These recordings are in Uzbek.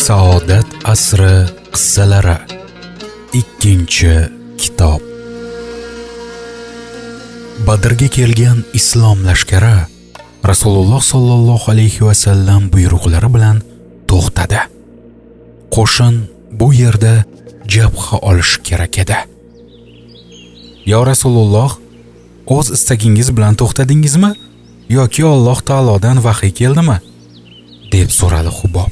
Saodat asri qissalari 2-kitob. Badrga kelgan islom lashkari Rasululloh sollallohu alayhi va sallam buyruqlari bilan to'xtadi. Qo'shin bu yerda jabha olish kerak edi. "Ya Rasululloh, o'z istagingiz bilan to'xtadingizmi yoki Alloh taolodan vahiy keldimi?" deb so'radi Hubob.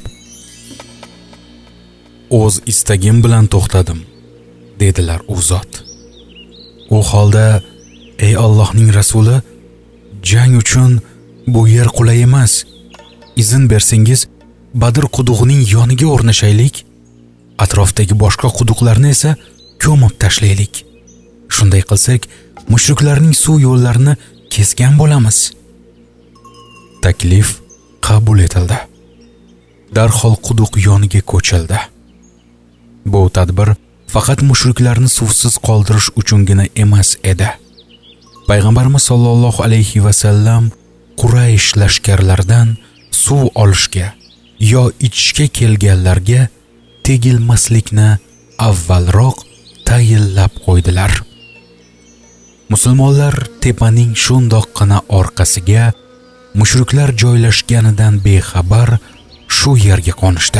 "O'z istagim bilan to'xtadim", dedilar u zot. "U holda, ey Allohning rasuli, jang uchun bu yer qulay emas. Izn bersangiz, Badr qudug'ining yoniga o'rnashaylik, atrofdagi boshqa quduqlarni esa ko'mib tashlaylik. Shunday qilsak, mushriklarning suv yo'llarini kesgan bo'lamiz." Taklif qabul etildi. Darhol quduq yoniga ko'childi. Bu tadbir faqat mushriklarni suvsiz qoldirish uchungina emas edi. Payg'ambarimiz sollallohu alayhi va sallam Quraysh lashkarlaridan suv olishga yo ichishga kelganlarga tegilmaslikni avvalroq tayinlab qo'ydilar. Musulmonlar tepaning shundoqqina orqasiga mushriklar joylashganidan bexabar shu yerga qo'nishdi.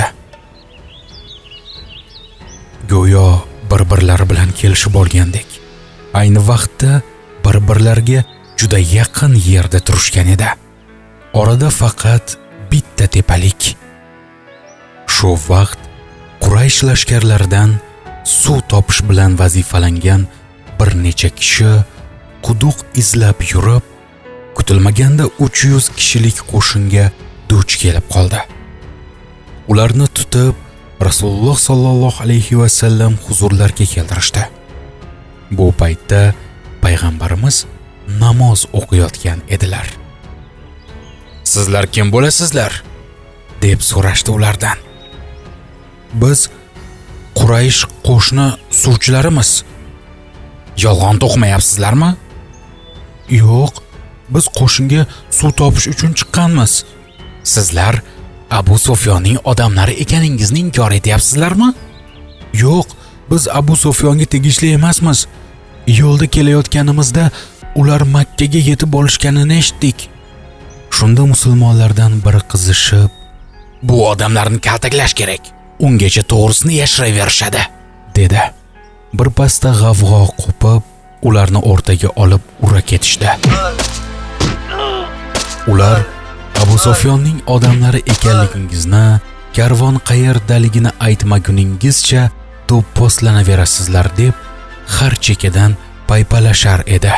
Go'yo bir-birlari bilan kelishib olgandek, ayni vaqtda bir-birlariga juda yaqin yerda turishgan edi. Orada faqat bitta tepalik. Shu vaqt Quraysh lashkarlaridan suv topish bilan vazifalangan bir necha kishi quduq izlab yurib, kutilmaganda 300 kishilik qo'shinga duch kelib qoldi. Ularni tutib Rasululloh sollallohu alayhi va sallam huzurlariga keltirishdi. Bu paytda payg'ambarimiz namoz o'qiyotgan edilar. "Sizlar kim bo'lasizlar?" deb so'rashdi ulardan. "Biz Quraysh qo'shni suvchilarimiz. Yolg'on to'qmayapsizlarmi?" "Yo'q, biz qo'shinga suv topish uchun chiqqanmiz." "Sizlar Abu Sufyonning odamlari ekaningizni inkor etyapsizlarmi?" "Yo'q, biz Abu Sufyonga tegishli emasmiz. Yo'lda kelayotganimizda ular Makkaga yetib olishganini eshitdik." Shunda musulmonlardan biri qizishib, "Bu odamlarni kaltaklash kerak. Ungacha to'g'risini yashiraverishadi", dedi. Birpasda g'avg'o qo'pib, ularni o'rtaga olib ura ketishdi. Ular Abu Sufyonning odamlari ekanligingizni, karvon qayerdaligini aytmaguningizcha do'pposlanaverasizlar deb har chekkadan paypalashar edi.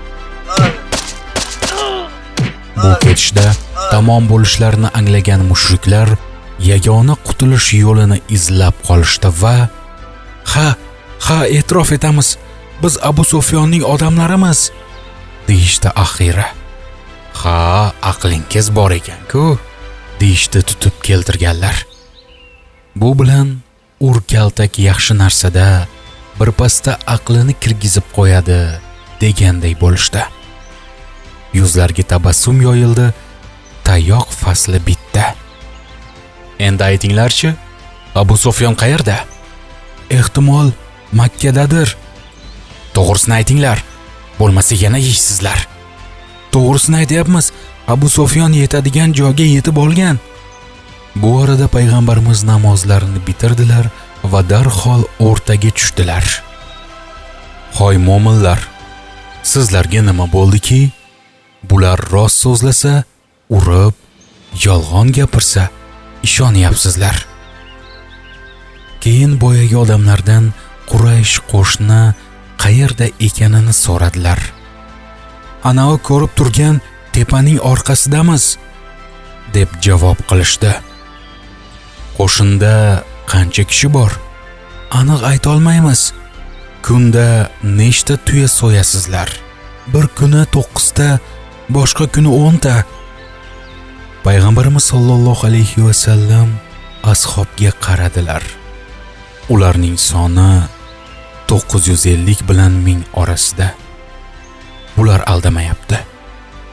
Bu ketishda tamom bo'lishlarini anglagan mushriklar yagona qutulish yo'lini izlab qolishdi va ha, e'tirof etamiz, biz Abu Sufyonning odamlarimiz, deyishdi axiri. "Ha, aqlingiz bor ekan-ku", deyishdi tutib keltirganlar. Bu bilan kaltak yaxshi narsada birpasda aqlini kirgizib qo'yadi deganday bo'lishdi. Yuzlarga tabassum yoyildi, tayoq fasli bitdi. "Endi aytinglarchi, Abu Sufyon qayerda?" "Ehtimol Makkadadir." "To'g'risini aytinglar, bo'lmasa yana yeyishsizlar." "To'g'risini aytyapmiz, Abu Sufyon yetadigan joyga yetib olgan." Bu orada payg'ambarimiz namozlarini bitirdilar va darhol o'rtaga tushdilar. "Hoy mo'minlar, sizlarga nima bo'ldiki? Bular rost so'zlasa, urib, yolg'on gapirsa, ishonyapsizlar." Keyin boyagi odamlardan Quraysh qo'shni qayerda ekanini so'radilar. "Ana u ko'rib turgan tepaning orqasidamiz", deb javob qilishdi. "Qo'shinda qancha kishi bor? Aniq ayta olmaymiz. Kunda nechta tuya so'yasizlar? Bir kuni 9 ta, boshqa kuni 10 ta." Payg'ambarimiz sollallohu alayhi va sallam ashobga qaradilar. Ularning soni 950 bilan 1000 orasida. "Bular aldamayapti",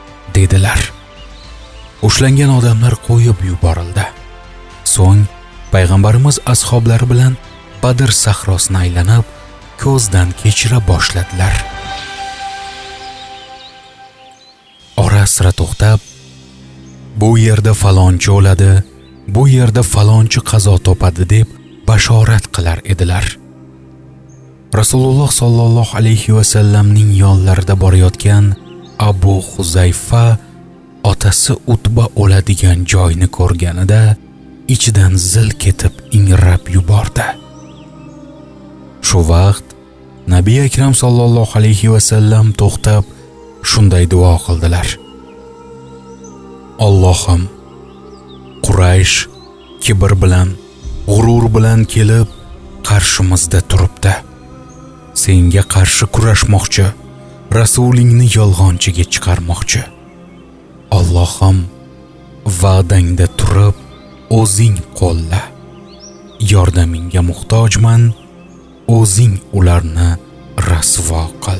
dedilar. Ushlangan odamlar qo'yib yuborildi. So'ng payg'ambarimiz ashablari bilan Badr sahrosini aylanib, ko'zdan kechira boshladilar. Ora-sira to'xtab, bu yerda falonchi o'ladi, bu yerda falonchi qazo topadi deb bashorat qilar edilar. Rasululloh sollallohu alayhi va sallamning yonlarida borayotgan Abu Huzayfa otasi Utba o'ladigan joyni ko'rganida ichidan zil ketib ingrab yubordi. Shu vaqt Nabiy akram sollallohu alayhi va sallam to'xtab shunday duo qildilar: Allohim, Quraysh kibr bilan, g'urur bilan kelib qarshimizda turibdi. Senga qarshi kurashmoqchi, rasulingni yolg'onchiga chiqarmoqchi. Allohim, va'dangda turib o'zing qo'lla. Yordamingga muhtojman, o'zing ularni rasvo qil.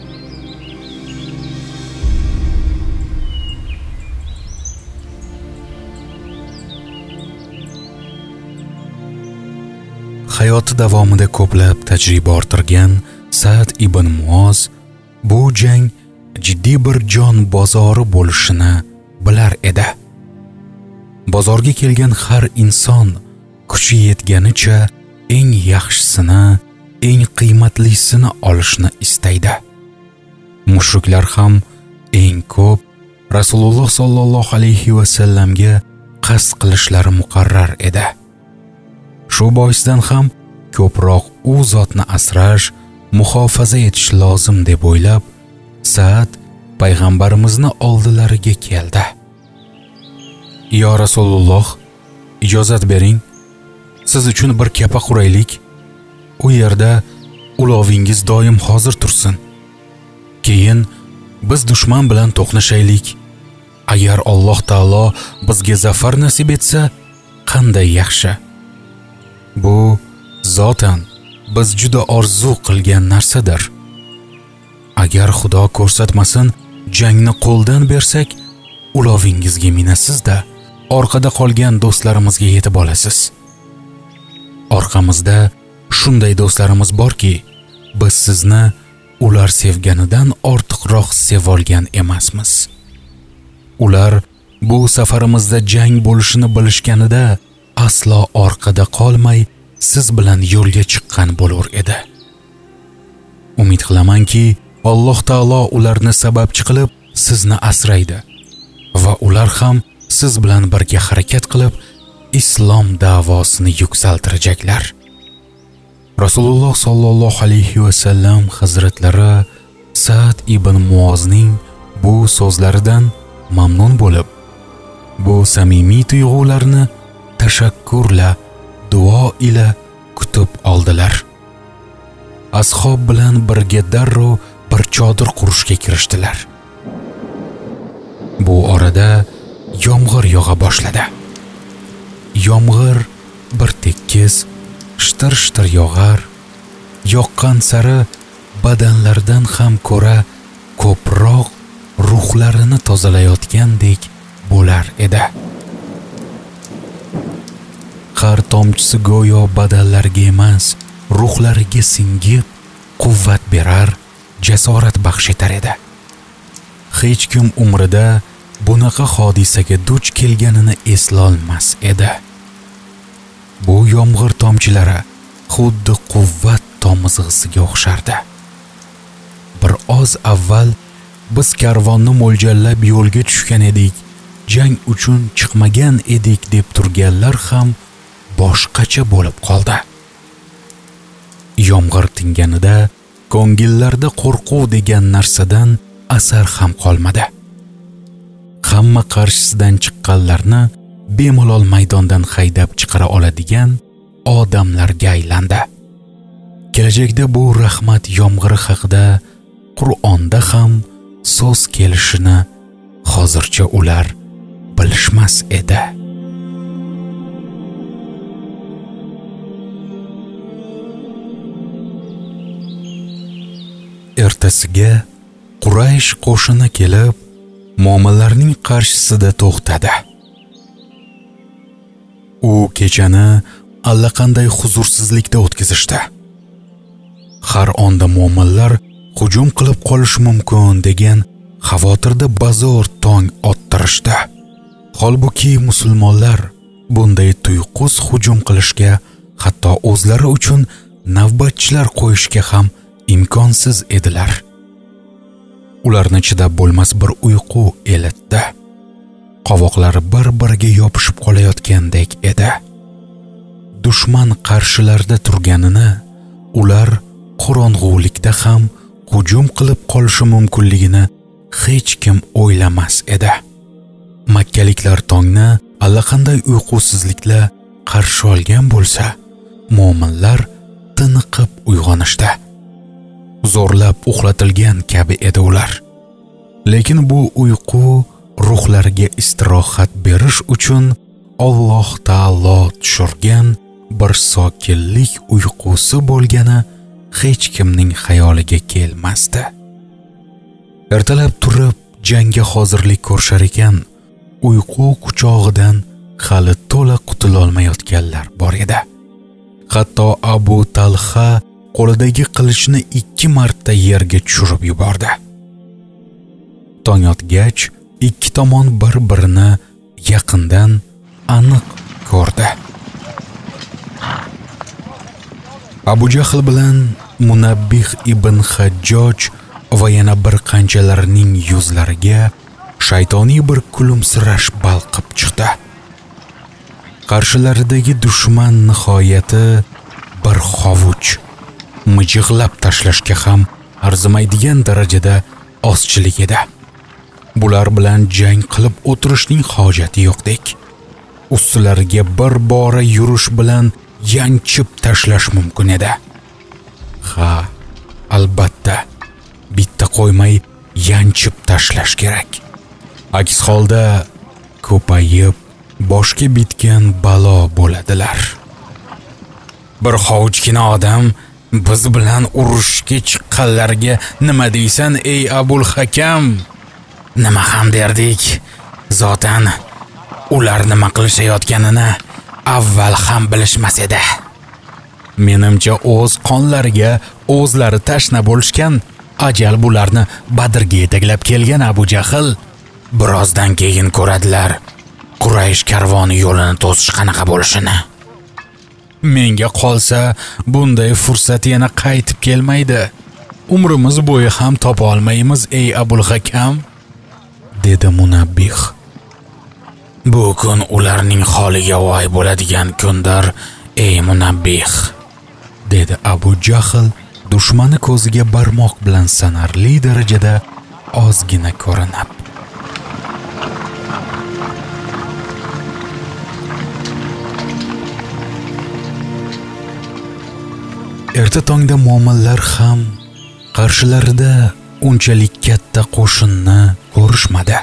Hayoti davomida ko'plab tajriba orttirgan Sa'd ibn Muoz bu jang jiddiy bir jon bozori bo'lishini bilar edi. Bozorga kelgan har inson kuchi yetganicha eng yaxshisini, eng qiymatlisini olishni istaydi. Mushriklar ham eng ko'p Rasululloh sollallohu alayhi va sallamga qasd qilishlari muqarrar edi. Shu boisdan ham ko'proq u zotni asrash, muhofaza etish lozim deb o'ylab, Sa'd payg'ambarimizni oldilariga keldi. "Ya Rasululloh, ijozat bering, siz uchun bir kapa quraylik. U yerda ulovingiz doim hozir tursin. Keyin biz dushman bilan to'qnashaylik. Agar Alloh taolo bizga zafar nasib etsa, qanday yaxshi. Bu zotan biz juda orzu qilgan narsadir. Agar Xudo ko'rsatmasin, jangni qo'ldan bersak, ulovingizga minasiz-da, orqada qolgan do'stlarimizga yetib olasiz. Orqamizda shunday do'stlarimiz borki, biz sizni ular sevganidan ortiqroq sevolgan emasmiz. Ular bu safarimizda jang bo'lishini bilishganida aslo orqada qolmay siz bilan yo'lga chiqqan bo'lar edi. Umid qilamanki, Alloh taolo ularni sababchi qilib sizni asraydi va ular ham siz bilan birga harakat qilib islom da'vosini yuksaltirajaklar." Rasululloh sollallohu alayhi va sallam hazratlari Sa'd ibn Muozning bu so'zlaridan mamnun bo'lib, bu samimiy tuyg'ularni tashakkurla, duo ila kutib oldilar. Ashob bilan birga darrov bir chodir qurishga kirishdilar. Bu orada yomg'ir yog'a boshladi. Yomg'ir bir tekis, shtir-shtir yog'ar, yoqqan sari badanlardan ham ko'ra ko'proq ruhlarini tozalayotgandek bo'lar edi. Har tomchisi go'yo badanlarga emas, ruhlariga singib, quvvat berar, jasorat baxsh etar edi. Hech kim umrida bunaqa hodisaga duch kelganini eslolmas edi. Bu yomg'ir tomchilari xuddi quvvat tomizg'isiga o'xshardi. Bir oz avval biz karvonni mo'ljallab yo'lga tushgan edik, jang uchun chiqmagan edik deb turganlar ham boshqacha bo'lib qoldi. Yomg'ir tinganida ko'ngillarda qo'rquv degan narsadan asar ham qolmadi. Hamma qarshisidan chiqqanlarni bemalol maydondan haydab chiqara oladigan odamlarga aylandi. Kelajakda bu rahmat yomg'iri haqida Qur'onda ham so'z kelishini hozircha ular bilishmas edi. Ertasiga Quraysh qo'shini kelib, mo'minlarning qarshisida to'xtadi. U kechani allaqanday huzursizlikda o'tkazishdi. Har onda mo'minlar hujum qilib qolishi mumkin degan xavotirda bazo'r tong ottirishdi. Holbuki musulmonlar bunday tuyqus hujum qilishga, hatto o'zlari uchun navbatchilar qo'yishga ham imkonsiz edilar. Ularni chidab bo'lmas bir uyqu elitdi. Qovoqlari bir-biriga yopishib qolayotgandek edi. Dushman qarshilarida turganini ular qorong'ulikda ham hujum qilib qolishi mumkinligini hech kim o'ylamas edi. Makkaliklar tongni allaqanday uyqusizlikla qarshi olgan bo'lsa, mo'minlar tiniqib uyg'onishdi. Zo'rlab uxlatilgan kabi edi ular. Lekin bu uyqu ruhlariga istirohat berish uchun Alloh taolo tushirgan bir sokinlik uyqusi bo'lgani hech kimning xayoliga kelmasdi. Ertalab turib jangga hozirlik ko'rishar ekan, uyqu quchog'idan hali to'la qutula olmayotganlar bor edi. Hatto Abu Talha qo'lidagi qilichni 2 marta yerga tushirib yubordi. Tong otgach, ikki tomon bir-birini yaqindan aniq ko'rdi. Abu Jahl bilan Munabbih ibn Hajjoj va yana bir qanchalarning yuzlariga shaytoniy bir kulimsirash balqib chiqdi. Qarshilaridagi dushman nihoyati bir xovuch, mijig'lab tashlashga ham arzimaydigan darajada ozchilik edi. Bular bilan jang qilib o'tirishning hojati yo'qdek. Ustilariga bir bora yurish bilan yanchib tashlash mumkin edi. Ha, albatta, bitta qo'ymay yanchib tashlash kerak. Aks holda ko'payib boshga bitgan balo bo'ladilar. Bir hovuchgina odam biz bilan urushga chiqqanlarga nima deysan ey Abul Hakam? Nima ham derdik? Zotan ular nima qilishayotganini avval ham bilishmas edi. Menimcha o'z qonlariga o'zlari tashna bo'lishgan. Ajal bularni Badrga yetaklab kelgan Abu Jahl. Birozdan keyin ko'radilar Quraysh karvoni yo'lini to'sish qanaqa bo'lishini. Menga qolsa, bunday fursat yana qaytib kelmaydi. Umrimiz bo'yi ham topa olmaymiz ey Abul Hakam, dedi Munabbih. Bu kun ularning holiga voy bo'ladigan kundir ey Munabbih, dedi Abu Jahl dushmani ko'ziga barmoq bilan sanarli darajada ozgina ko'rinib. Erta tongda mo'minlar ham qarshilarida unchalik katta qo'shinni ko'rishmadi.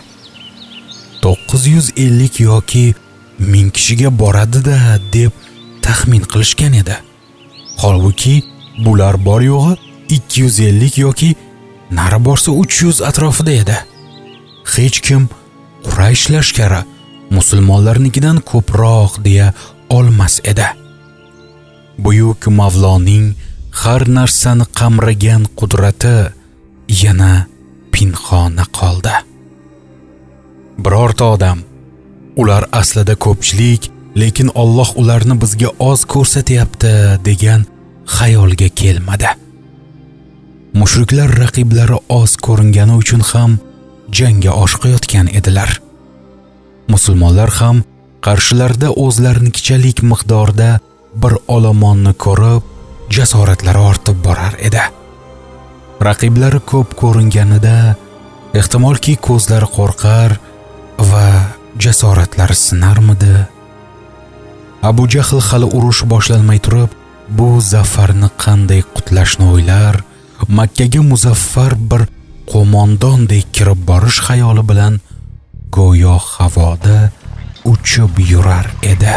950 yoki 1000 kishiga boradi-da deb taxmin qilishgan edi. Holbuki bular bor yo'g'i 250 yoki nari borsa 300 atrofida edi. Hech kim Quraysh lashkari musulmonlarnikidan ko'proq deya olmas edi. Buyuk Mavloning har narsani qamragan qudrati yana pinhona qoldi. Birorta odam ular aslida ko'pchilik, lekin Alloh ularni bizga oz ko'rsatyapti degan xayolga kelmadi. Mushriklar raqiblari oz ko'ringani uchun ham jangga oshiqayotgan edilar. Musulmonlar ham qarshilarida o'zlarininkichalik miqdorda bir olomonni ko'rib, jasoratlari ortib borar edi. Raqiblari ko'p ko'ringanida ehtimolki ko'zlari qo'rqar va jasoratlari sinarmidi? Abu Jahl hali urush boshlanmay turib, bu zafarni qanday qutlashni o'ylar, Makkaga muzaffar bir qo'mondondek kirib borish xayoli bilan go'yo havoda uchib yurar edi.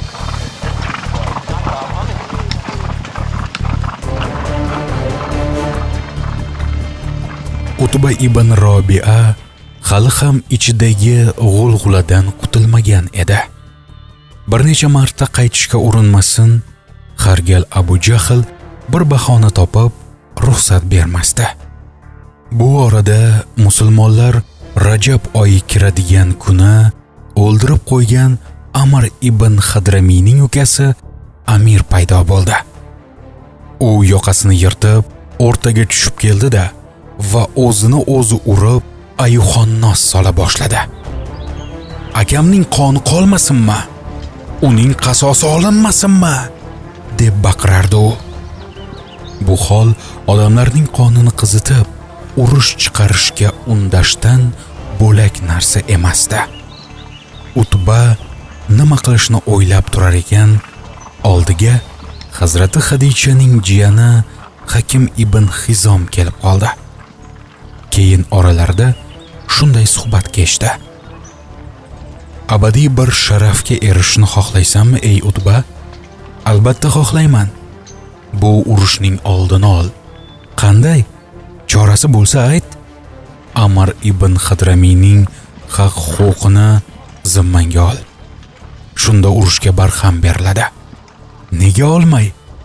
Utba ibn Robi'a hali ham ichidagi g'ulg'uladan qutulmagan edi. bir necha marta qaytishga urinmasin, har gal Abu Jahl bir bahona topib ruxsat bermasdi. Bu orada musulmonlar Rajab oyi kiradigan kuni o'ldirib qo'ygan Amr ibn Hadramiyning ukasi Amir paydo bo'ldi. U yoqasini yirtib, o'rtaga tushib keldi-da va o'zini o'zi urib, ayuxonnos sola boshladi. Akamning qoni qolmasinmi? Uning qasosi olinmasinmi? deb baqirardi u. Bu hol odamlarning qonini qizitib, urush chiqarishga undashdan bo'lak narsa emasdi. Utba nima qilishni o'ylab turar ekan, oldiga Hazrati Xadichaning jiyani Hakim ibn Hizom kelib qoldi. Keyin oralarida shunday suhbat kechdi. Abadiy bir sharafga erishishni xohlaysanmi ey Utba? Albatta xohlayman. Bu urushning oldini ol. Qanday? Chorasi bo'lsa ayt. Amr ibn Hadramiyning haq-huquqini zimmangga ol. Shunda urushga barham beriladi. Nega olmay?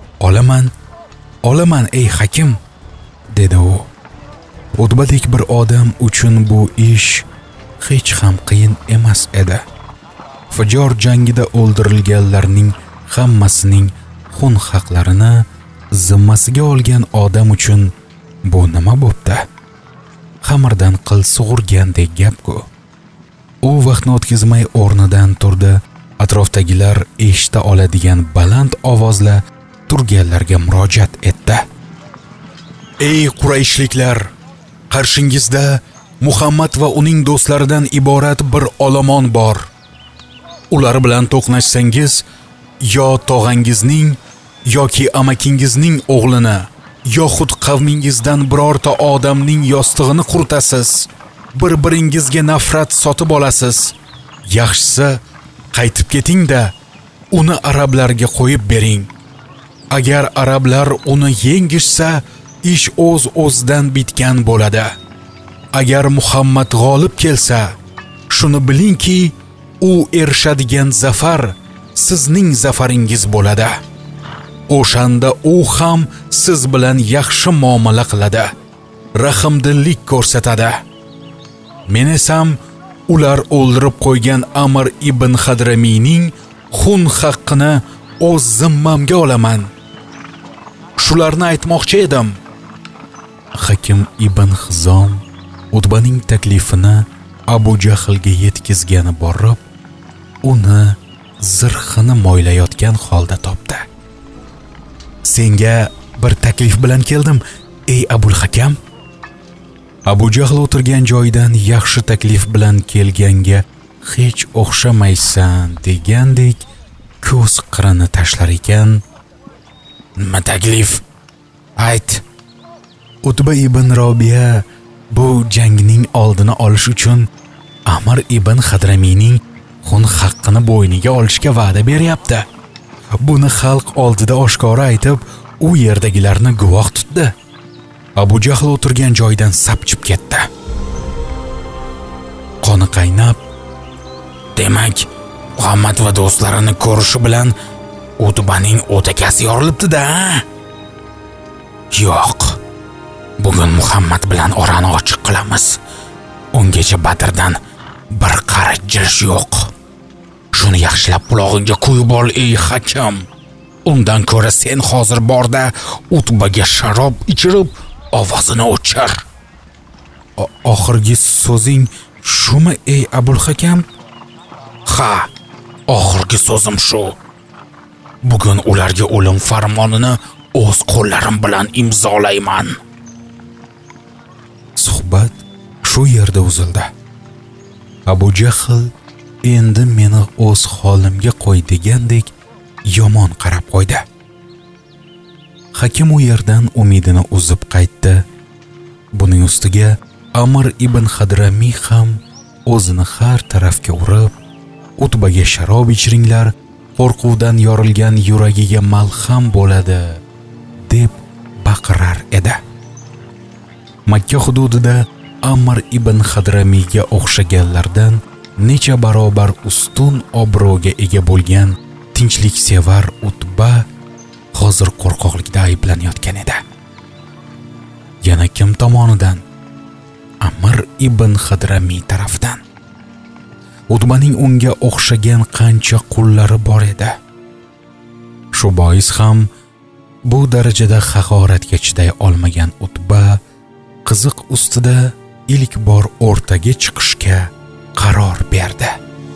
Olaman ey Hakim, dedi u. Utbadek bir odam uchun bu ish hech ham qiyin emas edi. Fajor jangida o'ldirilganlarning hammasining xun haqlarini zimmasiga olgan odam uchun bu nima bo'pti? Xamirdan qil sug'urgandek gap-ku. U vaqtni o'tkazmay o'rnidan turdi. Atrofdagilar eshita oladigan baland ovozla turganlarga murojaat etdi. Ey Qurayshliklar, qarshingizda Muhammad va uning do'stlaridan iborat bir olomon bor. Ular bilan to'qnashsangiz, yo tog'angizning yoki amakingizning o'g'lini, yoxud qavmingizdan birorta odamning yostig'ini quritasiz. Bir-biringizga nafrat sotib olasiz. Yaxshisi qaytib keting-da, uni arablarga qo'yib bering. Agar arablar uni yengishsa, ish o'z-o'zidan bitgan bo'ladi. Agar Muhammad g'olib kelsa, shuni bilingki, u erishadigan zafar sizning zafaringiz bo'ladi. O'shanda u ham siz bilan yaxshi muomala qiladi, rahmdillik ko'rsatadi. Men esam ular o'ldirib qo'ygan Amr ibn Hadramiyning xun haqqini o'z zimmamga olaman. Shularni aytmoqchi edim. Hakim ibn Hizom Utbaning taklifini Abu Jahlga yetkazgani borib, uni zirhini moylayotgan holda topdi. Senga bir taklif bilan keldim, ey Abul Hakam. Abu Jahl o'tirgan joydan yaxshi taklif bilan kelganga hech o'xshamaysan degandek ko'z qirini tashlar ekan. Nima taklif? Ayt. Utba ibn Robiya bu jangning oldini olish uchun Amr ibn Hadramiyning xun haqqini bo'yniga olishga va'da beryapti. Buni xalq oldida oshkora aytib, u yerdagilarni guvoh tutdi. Abu Jahl o'tirgan joydan sapchib ketdi. Qoni qaynab, demak, Muhammad va do'stlarini ko'rishi bilan Utbaning o'takasi yorilibdi-da. Yo'q. Bugun Muhammad bilan orani ochiq qilamiz. Ungacha Badrdan bir qarich jilish yo'q. Shuni yaxshilab qulog'ingga qo'yib ol ey Hakam. Undan ko'ra sen hozir borda Utbaga sharob ichirib ovozini o'chir. Oxirgi so'zing shumi ey Abul Hakam? Ha, oxirgi so'zim shu. Bugun ularga o'lim farmonini o'z qo'llarim bilan imzolayman. Suhbat shu yerda uzildi. Abu Jahl endi meni o'z holimga qo'y degandek yomon qarab qo'ydi. Hakim u yerdan umidini uzib qaytdi. Buning ustiga Amr ibn Hadramiy ham o'zini har tarafga urib, Utbaga sharob ichiringlar, qo'rquvdan yorilgan yuragiga malham bo'ladi deb baqirar edi. Makka hududida Amr ibn Hadramiyga o'xshaganlardan necha barobar ustun obro'ga ega bo'lgan tinchliksevar Utba hozir qo'rqoqlikda ayblanayotgan edi. Yana kim tomonidan? Amr ibn Hadramiy tarafdan. Utbaning unga o'xshagan qancha qullari bor edi. Shu bois ham bu darajada haqoratga chiday olmagan Utba qiziq ustida ilk bor o'rtaga chiqishga qaror berdi.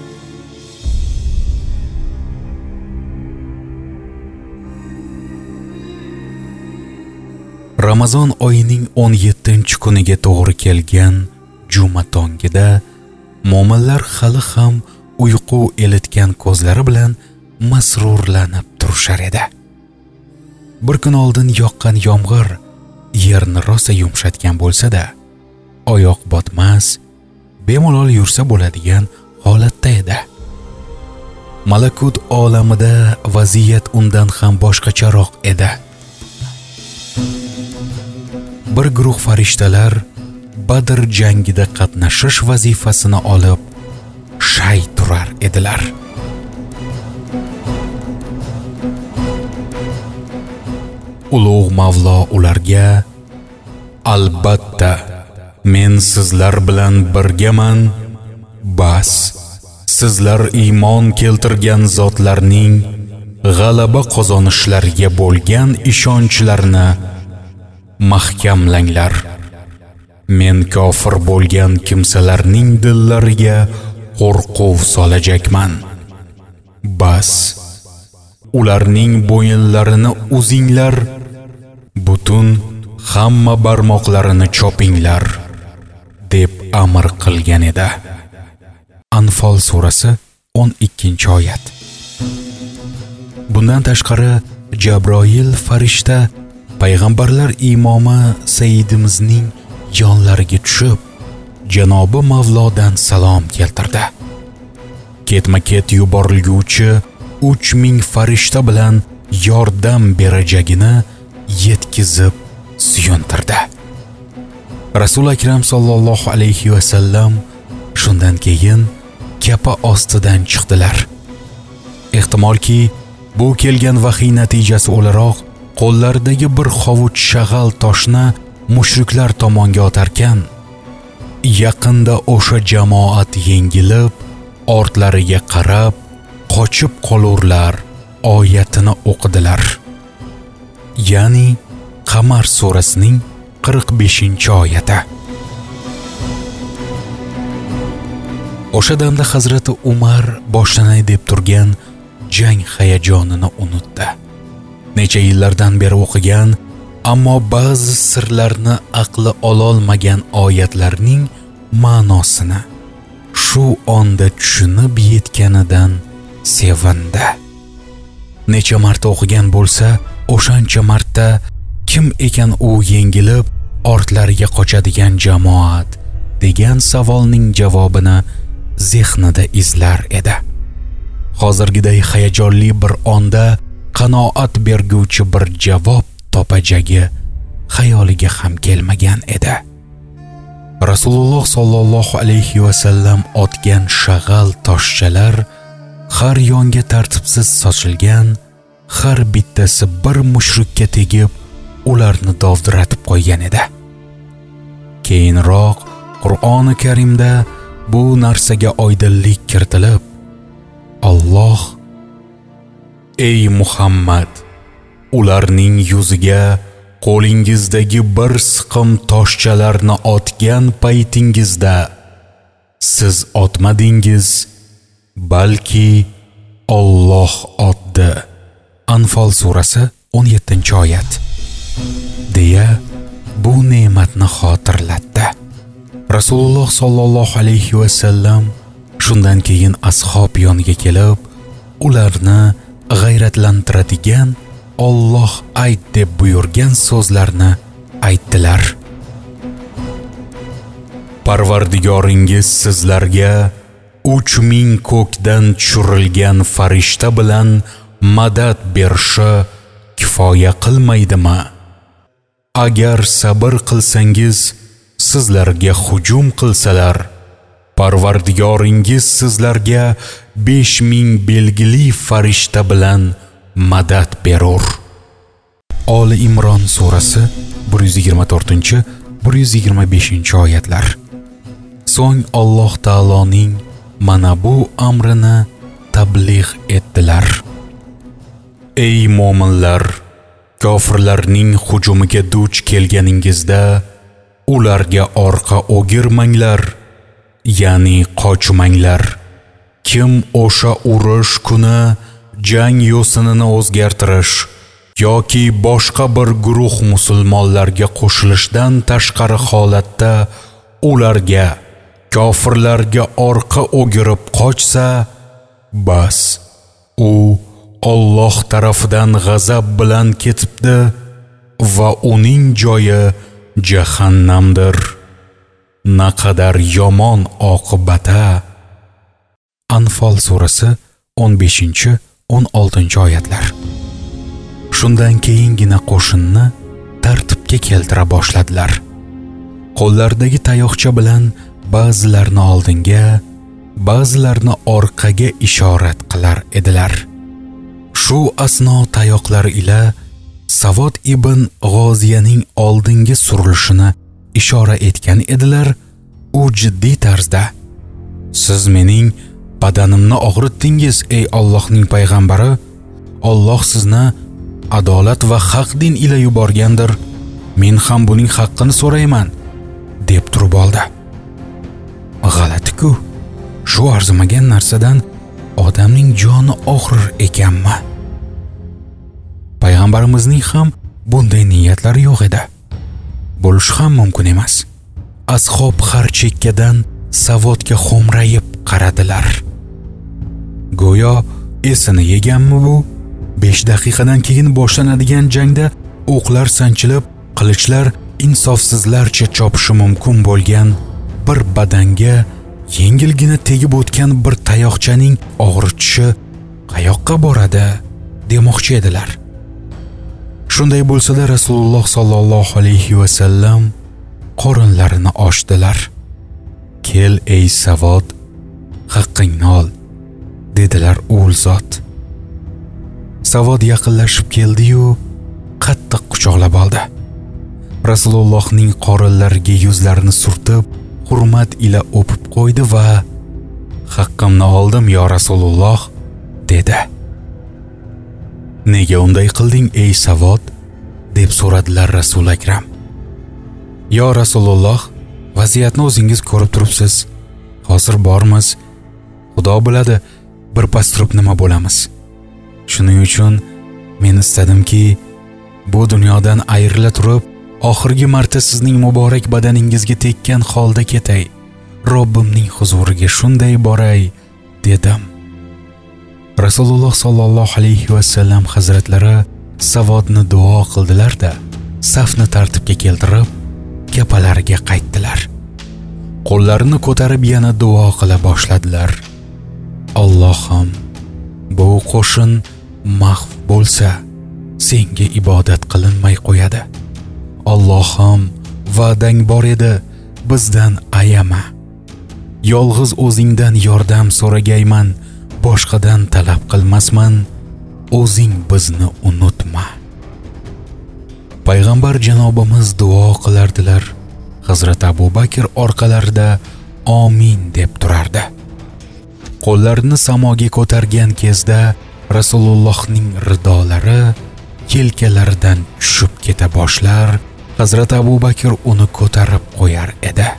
Ramazon oyining 17-kuniga to'g'ri kelgan juma tongida mo'minlar hali ham uyqu elitgan ko'zlari bilan masrurlanib turishar edi. Bir kun oldin yoqqan yomg'ir yerni rosa yumshatgan bo'lsa-da, oyoq botmas, bemalol yursa bo'ladigan holatda edi. Malakut olamida vaziyat undan ham boshqacharoq edi. Bir guruh farishtalar Badr jangida qatnashish vazifasini olib shay turar edilar. Ulug' Mavlo ularga: "Albatta, men sizlar bilan birgaman. Bas, sizlar iymon keltirgan zotlarning g'alaba qozonishlariga bo'lgan ishonchlarini mahkamlanglar. Men kofir bo'lgan kimsalarning dillariga qo'rquv solajakman. Bas, ularning bo'yinlarini uzinglar, butun hamma barmoqlarini chopinglar" deb amr qilgan edi. Anfal surasi 12-oyat. Bundan tashqari Jabroil farishta payg'ambarlar imomi Sayyidimizning yonlariga tushib, Janobi Mavlodan salom keltirdi. Ketma-ket yuborilguvchi 3000 farishta bilan yordam berajagini yetkizib suyuntirdi. Rasul akram sallallohu alayhi va sallam shundan keyin kapa ostidan chiqdilar. Ehtimolki bu kelgan vahiy natijasi o'laroq qo'llaridagi bir hovuch shag'al toshni mushriklar tomonga otarkan, yaqinda o'sha jamoat yengilib, ortlariga qarab qochib qolurlar oyatini o'qidilar. Ya'ni Qamar surasining 45-oyati. O'sha damda Hazrati Umar boshlanay deb turgan jang hayajonini unutdi. Necha yillardan beri o'qigan, ammo ba'zi sirlarni aqli ololmagan oyatlarning ma'nosini shu onda tushunib yetganidan sevindi. Necha marta o'qigan bo'lsa, o'shancha marta kim ekan u yengilib ortlariga qochadigan jamoat degan savolning javobini zehnida izlar edi. Hozirgiday hayajonli bir onda qanoat berguvchi bir javob topajagi xayoliga ham kelmagan edi. Rasululloh sollallohu alayhi va sallam otgan shag'al toshchalar har yonga tartibsiz sochilgan, har bittasi bir mushrikka tegib, ularni dovdiratib qo'ygan edi. Keyinroq Qur'oni Karimda bu narsaga oydinlik kiritilib, Alloh: "Ey Muhammad, ularning yuziga qo'lingizdagi bir siqim toshchalarni otgan paytingizda siz otmadingiz, balki Alloh otdi." Anfal surasi 17-oyat. deya bu ne'matni xotirlatdi. Rasululloh sollallohu alayhi va sallam shundan keyin ashob yoniga kelib, ularni g'ayratlantiradigan Alloh ayt deb buyurgan so'zlarni aytdilar. Parvardigoringiz sizlarga 3000 ko'kdan tushirilgan farishta bilan madad berishi kifoya qilmaydimi? Agar sabr qilsangiz, sizlarga hujum qilsalar, Parvardigoringiz sizlarga 5000 belgili farishta bilan madad berur. Oli Imron surasi 124-125 oyatlar. So'ng Alloh taoloning mana bu amrini tabliğ etdilar. Ey mo'minlar, kofirlarning hujumiga duch kelganingizda ularga orqa o'girmanglar, ya'ni qochmanglar. Kim o'sha urush kuni jang yo'sinini o'zgartirish yoki boshqa bir guruh musulmonlarga qo'shilishdan tashqari holatda ularga, kofirlarga orqa o'girib qochsa, bas u Alloh tarafidan g'azab bilan ketibdi va uning joyi jahannamdir. Naqadar yomon oqibata. Anfal surasi 15-16 oyatlar. Shundan keyingina qo'shinni tartibga keltira boshladilar. Qo'llaridagi tayoqcha bilan ba'zilarini oldinga, ba'zilarini orqaga ishorat qilar edilar. Shu asno tayoqlari ila Savod ibn G'oziyaning oldinga surilishini ishora etgan edilar. U jiddiy tarzda: "Siz mening badanimni og'ritdingiz, ey Allohning payg'ambari. Alloh sizni adolat va haq din ila yuborgandir. Men ham buning haqqini so'rayman", deb turib oldi. G'alati-ku. Shu arzimagan narsadan odamning joni og'rir ekanmi? Payg'ambarimizning ham bunday niyatlari yo'q edi. Bo'lishi ham mumkin emas. Ashob har chekkadan Savodga xo'mrayib qaradilar. Go'yo esini yeganmi bu? 5 daqiqadan keyin boshlanadigan jangda o'qlar sanchilib, qilichlar insofsizlarcha chopishi mumkin bo'lgan bir badanga yengilgina tegib o'tgan bir tayoqchaning og'ritishi qayoqqa boradi demoqchi edilar. Shunday bo'lsa-da Rasululloh sallallohu alayhi va sallam qorinlarini ochdilar. "Kel ey Savod, haqqingni ol", dedilar ul zot. Savod yaqinlashib keldi-yu qattiq quchoqlab oldi. Rasulullohning qorinlariga yuzlarini surtib, hurmat ila o'pib qo'ydi va "Haqqimni oldim yo Rasululloh", dedi. "Nega unday qilding ey Savod?" deb so'radilar Rasul akram. "Yo Rasululloh, vaziyatni o'zingiz ko'rib turibsiz. Hozir bormiz. Xudo biladi, bir pas turib nima bo'lamiz. Shuning uchun men istadimki, bu dunyodan ayrila turib, oxirgi marta sizning muborak badaningizga tekkan holda ketay. Robbimning huzuriga shunday boray", dedim. Rasululloh sallallohu alayhi va sallam hazratlari Savodni duo qildilar-da, safni tartibga keltirib, kapalariga qaytdilar. Qo'llarini ko'tarib yana duo qila boshladilar. "Allohim, bu qo'shin mahv bo'lsa, senga ibodat qilinmay qo'yadi. Allohim, va'dang bor edi, bizdan ayama. Yolg'iz o'zingdan yordam so'ragayman, boshqadan talab qilmasman. O'zing bizni unutma." Payg'ambar janobimiz duo qilardilar. Hazrat Abu Bakr orqalarida "Amin" deb turardi. Qo'llarini samoga ko'targan kezda Rasulullohning ridolari yelkalaridan tushib keta boshlar. Hazrat Abu Bakr uni ko'tarib qo'yar edi.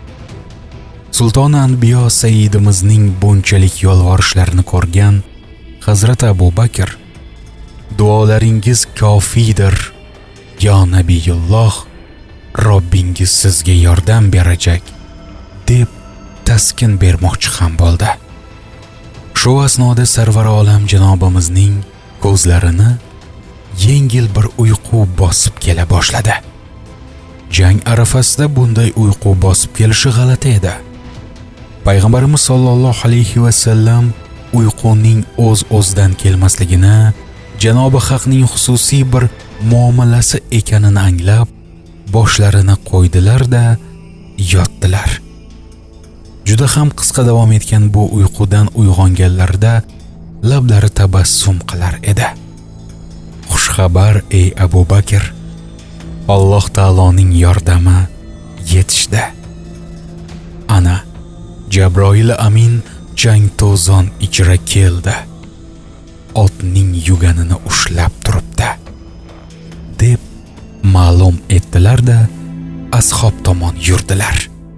Sulton Anbiyo Sayyidimizning bunchalik yolvorishlarini ko'rgan Hazrat Abu Bakr, "Duolaringiz kofiydir, yo Nabiyulloh, Robbingiz sizga yordam berajak", deb taskin bermoqchi ham bo'ldi. Shu asnoda Sarvar olam janobimizning ko'zlarini yengil bir uyqu bosib kela boshladi. Jang arafasida bunday uyqu bosib kelishi g'alati edi. Payg'ambarimiz sollallohu alayhi va sallam uyquning o'z-o'zidan kelmasligini, Janobi Haqning xususiy bir muomalasi ekanini anglab, boshlarini qo'ydilar-da yotdilar. Juda ham qisqa davom etgan bu uyqudan uyg'onganlarida lablari tabassum qilar edi. Xushxabar ey Abu Bakr, Alloh taoloning yordami yetishdi. Ana Jabroil amin jang to'zon ichra keldi. Otning yuganini ushlab turibdi deb ma'lum etdilar-da, ashob tomon yurdilar.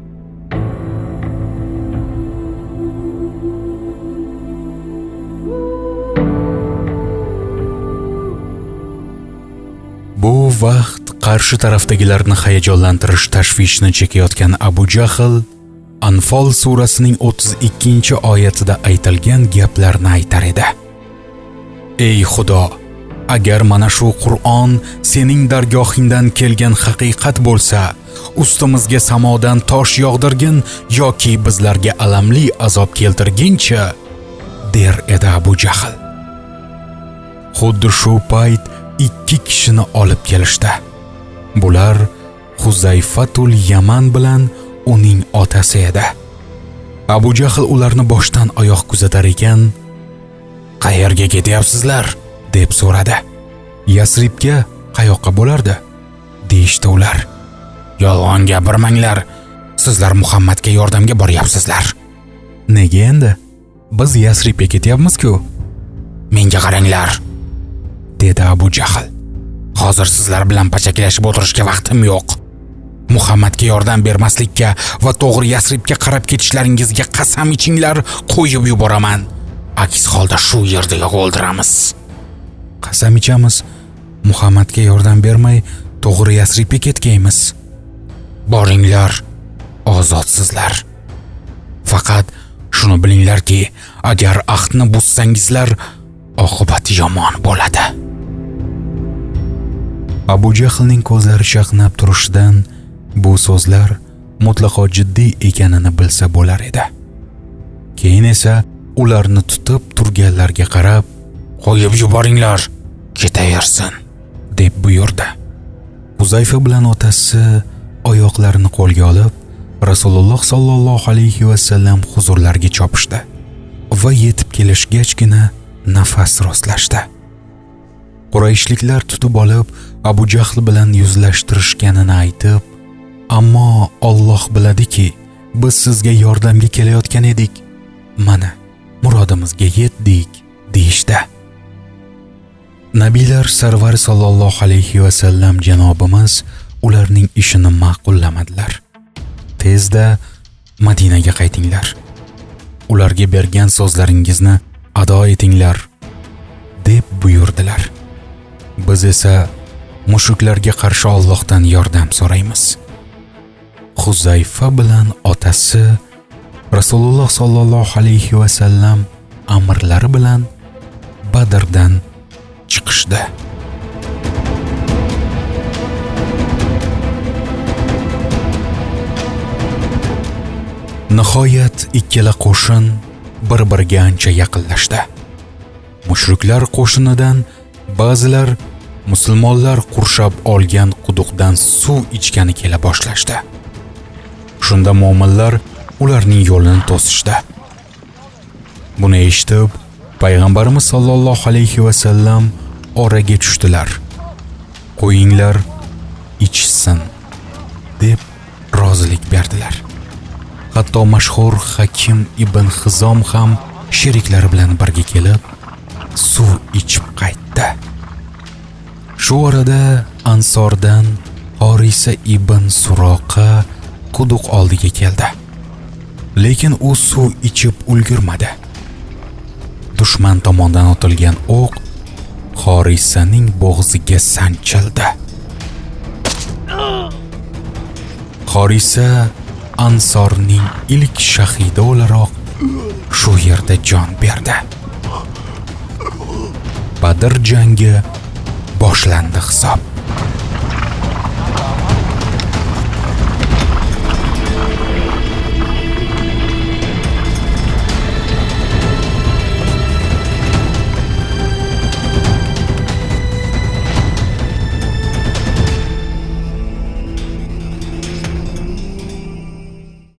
Bu vaqt qarshi tarafdagilarni hayajonlantirish tashvishni chekayotgan Abu Jahl Anfal surasining 32-oyatida aytilgan gaplarni aytar edi. Ey Xudo, agar mana shu Qur'on sening dargohingdan kelgan haqiqat bo'lsa, ustimizga samodan tosh yog'dirgin yoki bizlarga alamli azob keltirgincha, der edi Abu Jahl. Xuddi shu payt ikki kishini olib kelishdi. Bular Huzayfatul Yaman bilan uning otasi edi. Abu Jahl ularni boshdan oyoq kuzatar ekan, "Qayerga ketyapsizlar?" deb so'radi. "Yasribga qayoqqa bo'lardi?" deyishdi ular. "Yolg'on gapirmanglar. Sizlar Muhammadga yordamga boryapsizlar." "Nega endi? Biz Yasribga ketyapmiz-ku." "Menga qaranglar", dedi Abu Jahl. "Hozir sizlar bilan pachaklashib o'tirishga vaqtim yo'q. Muhammadga yordam bermaslikka va to'g'ri Yasribga qarab ketishlaringizga qasam ichinglar, qo'yib yuboraman. Aks holda shu yerda yo'q o'ldiramiz." "Qasam ichamiz, Muhammadga yordam bermay to'g'ri Yasribga ketgaymiz." "Boringlar, ozodsizlar. Faqat shuni bilinglarki, agar ahdni buzsangizlar, oqibati yomon bo'ladi." Abu Jahlning ko'zlari chaqnab turishidan bu so'zlar mutlaqo jiddiy ekanini bilsa bo'lar edi. Keyin esa ularni tutib turganlarga qarab, "Qo'yib yuboringlar, ketaversin", deb buyurdi. Huzayfa bilan otasi oyoqlarini qo'lga olib, Rasululloh sallallohu alayhi va sallam huzurlariga chopishdi va yetib kelishgachgina nafas rostlashdi. Qurayshliklar tutib olib Abu Jahl bilan yuzlashtirishganini aytib, "Ammo Alloh biladiki, biz sizga yordamga kelayotgan edik. Mana, murodimizga yetdik", deyishdi. Nabiylar sarvari sallallohu alayhi va sallam janobimiz ularning ishini ma'qullamadilar. "Tezda Madinaga qaytinglar. Ularga bergan so'zlaringizni ado etinglar", deb buyurdilar. "Biz esa mushriklarga qarshi Allohdan yordam so'raymiz." Huzayfa bilan otasi Rasululloh sallallohu alayhi va sallam amrlari bilan Badrdan chiqishdi. Nihoyat ikkala qo'shin bir-biriga ancha yaqinlashdi. Mushriklar qo'shinidan ba'zilar musulmonlar qurshab olgan quduqdan suv ichgani kela boshlashdi. Shunda mu'minlar ularning yo'lini to'sishdi. Buni eshitib, payg'ambarimiz sollallohu alayhi va sallam oraga tushdilar. "Qo'yinglar, ichsin", deb rozilik berdilar. Hatto mashhur Hakim ibn Hizom ham sheriklari bilan birga kelib suv ichib qaytdi. Shu orada Ansordan Horisa ibn Suroqa quduq oldiga keldi. Lekin u suv ichib ulgurmadi. Dushman tomonidan otilgan o'q Horisaning bo'g'ziga sanchildi. Horisa Ansorning ilk shahidi o'laroq shu yerda jon berdi. Badr jangi boshlandi hisob.